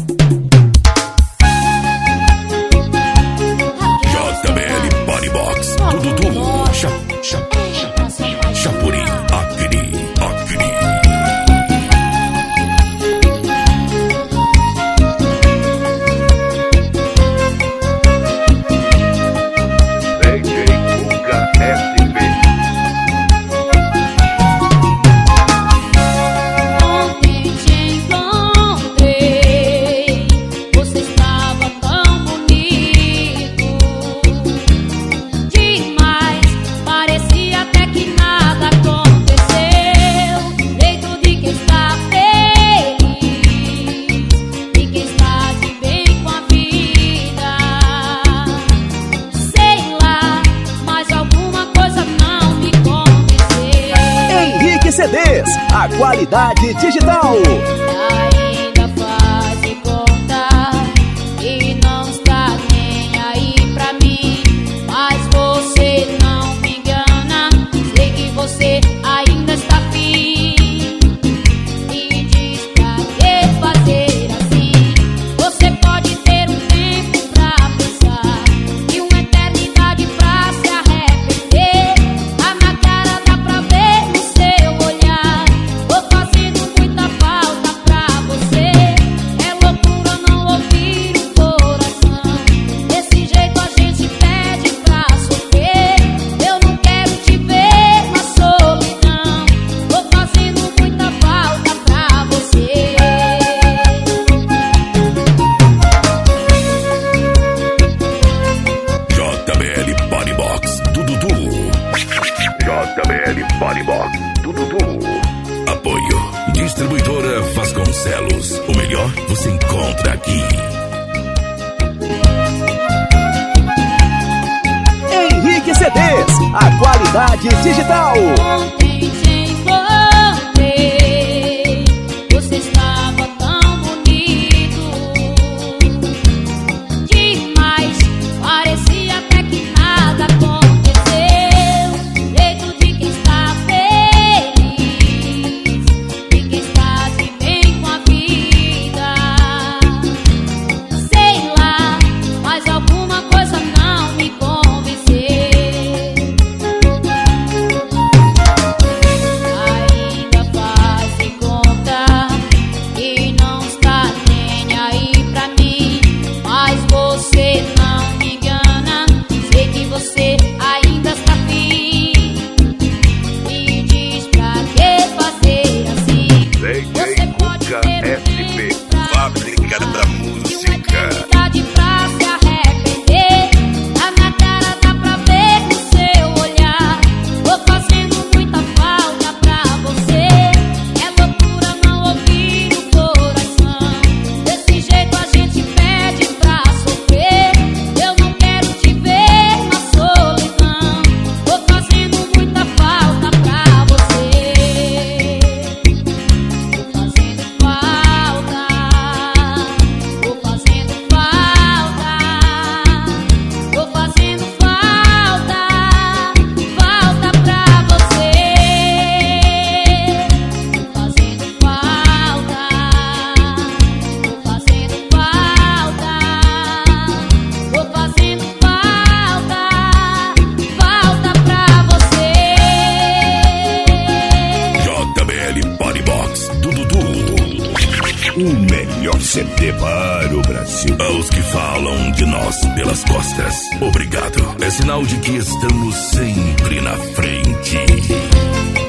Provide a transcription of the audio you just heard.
CDs, a qualidade digital. Ainda faz de conta e não está nem aí pra mim, mas você não me engana. Sei que você ainda está afim e diz pra que fazer assim. Você pode ter um tempo pra pensar e uma eternidade pra se arrepender. A minha cara dá pra ver no seu olhar. Tô fazendo muita falta pra você. É loucura não ouvir o coração. Desse jeito a gente pede pra sofrer. Eu não quero te ver na solidão. Tô fazendo muita falta pra você. JBL Body Box do Dudu. JBL Body Box do Dudu. Apoio Distribuidora Vasconcelos. O melhor você encontra aqui. Henrique CDs, a qualidade digital. Ontem te encontrei, você estava tão bonito demais, parecia até que nada aconteceu. Jeito de quem está feliz, de quem está de bem com a vida. Sei lá, mas alguma coisa não me convenceu. Ainda faz de conta e não está nem aí pra mim, mas você não me engana. Sei que você ainda está afim e diz pra que fazer assim. Você pode ter um tempo pra fábrica da pensar e uma música. eternidade pra se arrepender. A minha cara dá pra ver no seu olhar. Tô fazendo muita falta pra você. É loucura não ouvir o coração. Desse jeito a gente pede pra sofrer. Eu não quero te ver na solidão. Tô fazendo muita falta pra você. Tô fazendo falta. Tô fazendo falta. Tô fazendo falta. Falta pra você. Tô fazendo falta. Tô fazendo falta. Tô fazendo falta. Falta pra você. JBL Body Box do Dudu. O melhor CD para o Brasil. Aos que falam de nós pelas costas, obrigado. É sinal de que estamos sempre na frente.